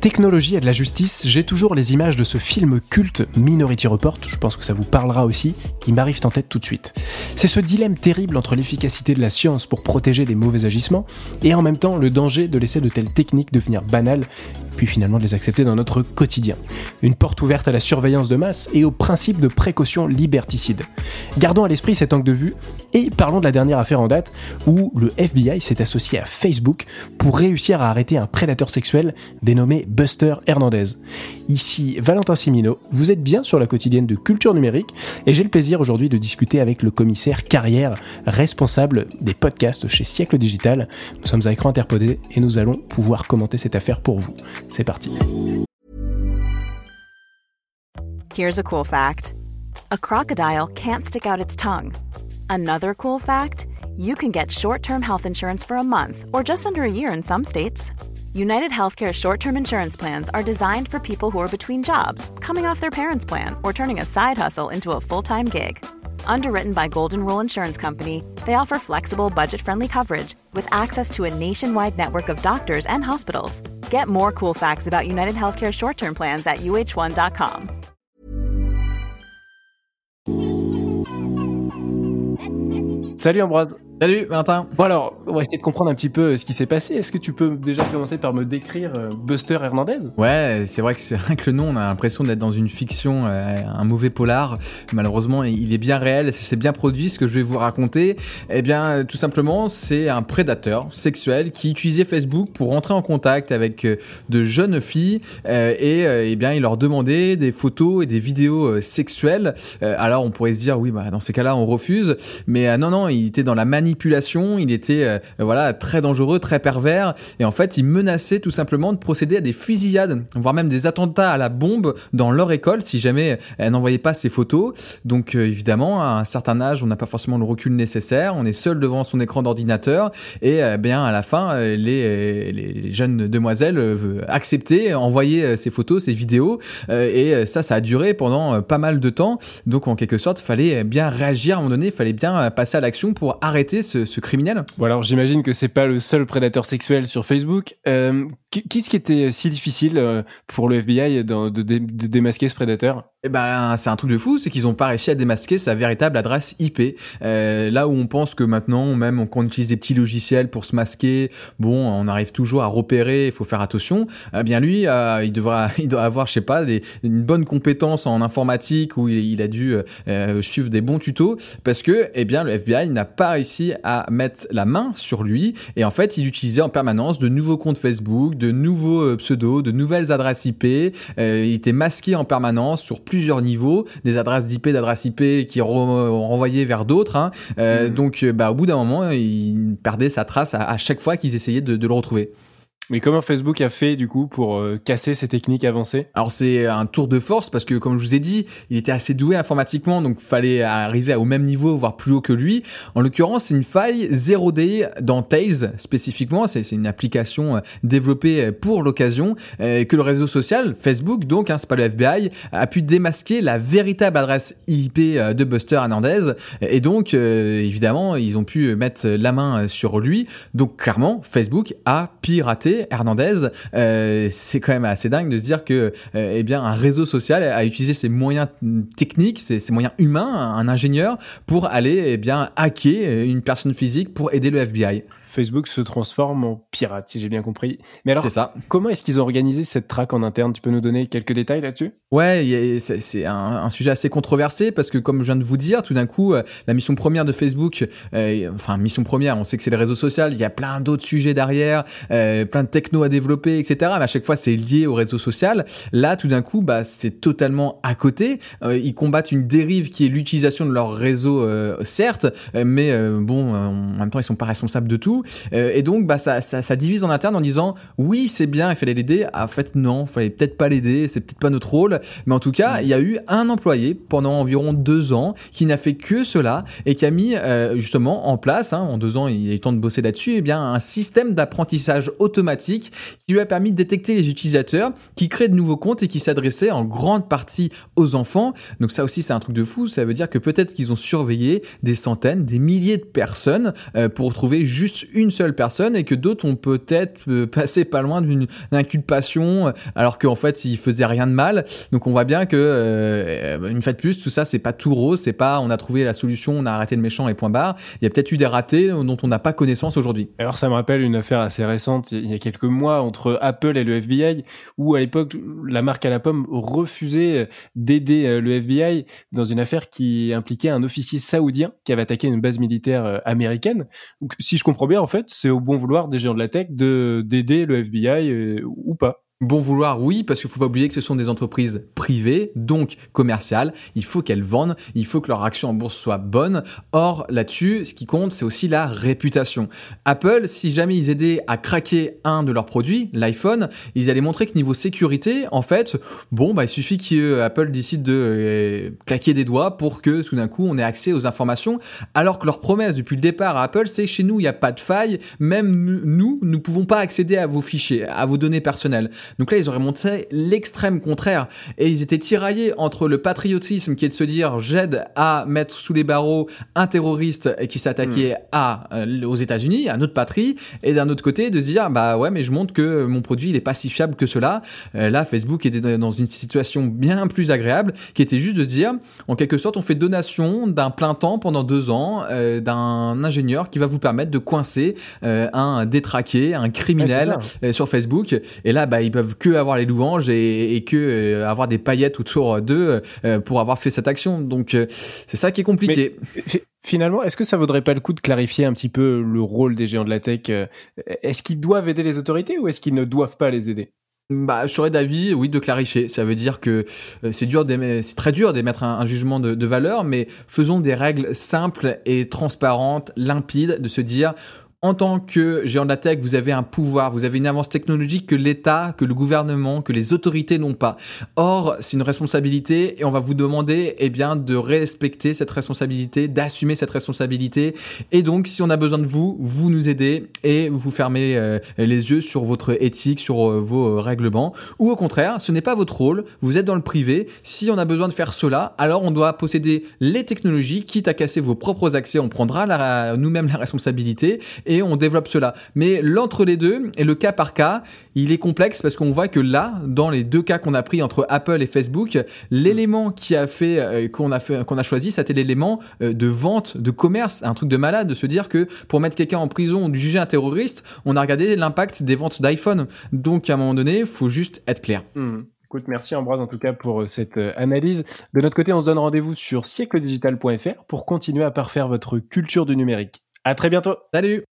technologie et de la justice, j'ai toujours les images de ce film culte Minority Report, je pense que ça vous parlera aussi, qui m'arrivent en tête tout de suite. C'est ce dilemme terrible entre l'efficacité de la science pour protéger des mauvais agissements et en même temps le danger de laisser de telles techniques devenir banales, puis finalement de les accepter dans notre quotidien. Une porte ouverte à la surveillance de masse et au principe de précaution liberticide. Gardons à l'esprit cet angle de vue et parlons de la dernière affaire en date où le FBI s'est associé à Facebook pour réussir à arrêter un prédateur sexuel dénommé Buster Hernandez. Ici Valentin Simino, vous êtes bien sur la quotidienne de Culture Numérique et j'ai le plaisir aujourd'hui de discuter avec le commissaire Carrière, responsable des podcasts chez Siècle Digital. Nous sommes à écran interposé et nous allons pouvoir commenter cette affaire pour vous. C'est parti. Here's a cool fact. A crocodile can't stick out its tongue. Another cool fact, you can get short-term health insurance for a month or just under a year in some states. United Healthcare short-term insurance plans are designed for people who are between jobs, coming off their parents' plan, or turning a side hustle into a full-time gig. Underwritten by Golden Rule Insurance Company, they offer flexible, budget-friendly coverage with access to a nationwide network of doctors and hospitals. Get more cool facts about United Healthcare short-term plans at uh1.com. Salut Ambroise. Salut Valentin. Bon alors, on va essayer de comprendre un petit peu ce qui s'est passé. Est-ce que tu peux déjà commencer par me décrire Buster Hernandez ? Ouais, c'est vrai que c'est rien que le nom, on a l'impression d'être dans une fiction, un mauvais polar. Malheureusement, il est bien réel, c'est bien produit ce que je vais vous raconter. Eh bien, tout simplement, c'est un prédateur sexuel qui utilisait Facebook pour rentrer en contact avec de jeunes filles et bien, il leur demandait des photos et des vidéos sexuelles. Alors, on pourrait se dire, oui, bah dans ces cas-là, on refuse. Mais non, il était dans la manipulation, il était très dangereux, très pervers et en fait il menaçait tout simplement de procéder à des fusillades, voire même des attentats à la bombe dans leur école si jamais elle n'envoyait pas ses photos. Donc évidemment à un certain âge on n'a pas forcément le recul nécessaire, on est seul devant son écran d'ordinateur et bien à la fin les jeunes demoiselles acceptaient, envoyer ces photos, ces vidéos et ça a duré pendant pas mal de temps. Donc en quelque sorte fallait bien réagir à un moment donné, il fallait bien passer à l'action pour arrêter ce criminel. Bon alors j'imagine que c'est pas le seul prédateur sexuel sur Facebook. Qu'est-ce qui était si difficile pour le FBI de démasquer ce prédateur ? Eh ben, c'est un truc de fou, c'est qu'ils ont pas réussi à démasquer sa véritable adresse IP. Là où on pense que maintenant, même quand on utilise des petits logiciels pour se masquer, bon, on arrive toujours à repérer, il faut faire attention. Bien lui, il doit avoir, je sais pas, une bonne compétence en informatique où il a dû suivre des bons tutos parce que, eh bien, le FBI n'a pas réussi à mettre la main sur lui et en fait, il utilisait en permanence de nouveaux comptes Facebook, de nouveaux pseudos, de nouvelles adresses IP. Il était masqué en permanence sur plusieurs niveaux, des adresses d'adresses IP qui renvoyaient vers d'autres. Donc, au bout d'un moment, il perdait sa trace à chaque fois qu'ils essayaient de le retrouver. Mais comment Facebook a fait du coup pour casser ces techniques avancées ? Alors c'est un tour de force parce que comme je vous ai dit, il était assez doué informatiquement donc fallait arriver au même niveau voire plus haut que lui. En l'occurrence, c'est une faille 0D dans Tails spécifiquement, c'est une application développée pour l'occasion que le réseau social Facebook donc c'est pas le FBI a pu démasquer la véritable adresse IP de Buster Hernandez et donc évidemment, ils ont pu mettre la main sur lui. Donc clairement, Facebook a piraté Hernandez. C'est quand même assez dingue de se dire que un réseau social a utilisé ses moyens techniques, ses moyens humains, un ingénieur pour aller hacker une personne physique pour aider le FBI. Facebook se transforme en pirate, si j'ai bien compris. Mais alors, c'est ça. Comment est-ce qu'ils ont organisé cette traque en interne ? Tu peux nous donner quelques détails là-dessus ? Ouais, c'est un sujet assez controversé parce que comme je viens de vous dire, tout d'un coup, la mission première de Facebook, mission première, on sait que c'est le réseau social, il y a plein d'autres sujets derrière, plein de techno à développer, etc. Mais à chaque fois, c'est lié au réseau social. Là, tout d'un coup, c'est totalement à côté. Ils combattent une dérive qui est l'utilisation de leur réseau, certes, mais en même temps, ils sont pas responsables de tout. Et donc, ça divise en interne en disant, oui, c'est bien, il fallait l'aider. En fait, non, il fallait peut-être pas l'aider, c'est peut-être pas notre rôle. Mais en tout cas, il y a eu un employé pendant environ 2 ans qui n'a fait que cela et qui a mis justement en place, en 2 ans, il a eu le temps de bosser là-dessus, un système d'apprentissage automatique automatique qui lui a permis de détecter les utilisateurs qui créent de nouveaux comptes et qui s'adressaient en grande partie aux enfants. Donc ça aussi, c'est un truc de fou. Ça veut dire que peut-être qu'ils ont surveillé des centaines, des milliers de personnes pour trouver juste une seule personne et que d'autres ont peut-être passé pas loin d'une inculpation alors qu'en fait, ils faisaient rien de mal. Donc on voit bien que, une fois de plus, tout ça, c'est pas tout rose, c'est pas on a trouvé la solution, on a arrêté le méchant et point barre. Il y a peut-être eu des ratés dont on n'a pas connaissance aujourd'hui. Alors ça me rappelle une affaire assez récente, il y a quelques mois, entre Apple et le FBI, où à l'époque, la marque à la pomme refusait d'aider le FBI dans une affaire qui impliquait un officier saoudien qui avait attaqué une base militaire américaine. Donc, si je comprends bien, en fait, c'est au bon vouloir des géants de la tech d'aider le FBI ou pas. Bon vouloir, oui, parce qu'il faut pas oublier que ce sont des entreprises privées, donc commerciales. Il faut qu'elles vendent, il faut que leur action en bourse soit bonne. Or, là-dessus, ce qui compte, c'est aussi la réputation. Apple, si jamais ils aidaient à craquer un de leurs produits, l'iPhone, ils allaient montrer que niveau sécurité, en fait, il suffit qu'Apple décide de claquer des doigts pour que, tout d'un coup, on ait accès aux informations. Alors que leur promesse depuis le départ à Apple, c'est chez nous, il n'y a pas de faille. Même nous ne pouvons pas accéder à vos fichiers, à vos données personnelles. Donc là, ils auraient montré l'extrême contraire et ils étaient tiraillés entre le patriotisme qui est de se dire j'aide à mettre sous les barreaux un terroriste qui s'attaquait aux États-Unis, à notre patrie, et d'un autre côté de se dire mais je montre que mon produit il est pas si fiable que cela. Là, Facebook était dans une situation bien plus agréable qui était juste de se dire en quelque sorte on fait donation d'un plein temps pendant 2 ans d'un ingénieur qui va vous permettre de coincer un détraqué, un criminel sur Facebook. Et là, ils peuvent que avoir les louanges et que avoir des paillettes autour d'eux pour avoir fait cette action. Donc c'est ça qui est compliqué. Mais, finalement, est-ce que ça vaudrait pas le coup de clarifier un petit peu le rôle des géants de la tech? Est-ce qu'ils doivent aider les autorités ou est-ce qu'ils ne doivent pas les aider? Je serais d'avis, oui, de clarifier. Ça veut dire que c'est très dur d'émettre un jugement de valeur, mais faisons des règles simples et transparentes, limpides, de se dire en tant que géant de la tech, vous avez un pouvoir, vous avez une avance technologique que l'État, que le gouvernement, que les autorités n'ont pas. Or, c'est une responsabilité et on va vous demander, de respecter cette responsabilité, d'assumer cette responsabilité. Et donc, si on a besoin de vous, vous nous aidez et vous fermez les yeux sur votre éthique, sur vos règlements. Ou au contraire, ce n'est pas votre rôle, vous êtes dans le privé. Si on a besoin de faire cela, alors on doit posséder les technologies, quitte à casser vos propres accès, on prendra nous-mêmes la responsabilité. Et on développe cela. Mais l'entre les deux et le cas par cas, il est complexe parce qu'on voit que là, dans les 2 cas qu'on a pris entre Apple et Facebook, l'élément qu'on a choisi, c'était l'élément de vente, de commerce, un truc de malade, de se dire que pour mettre quelqu'un en prison ou de juger un terroriste, on a regardé l'impact des ventes d'iPhone. Donc à un moment donné, il faut juste être clair. Écoute, merci Ambroise en tout cas pour cette analyse. De notre côté, on se donne rendez-vous sur siècledigital.fr pour continuer à parfaire votre culture du numérique. À très bientôt. Salut.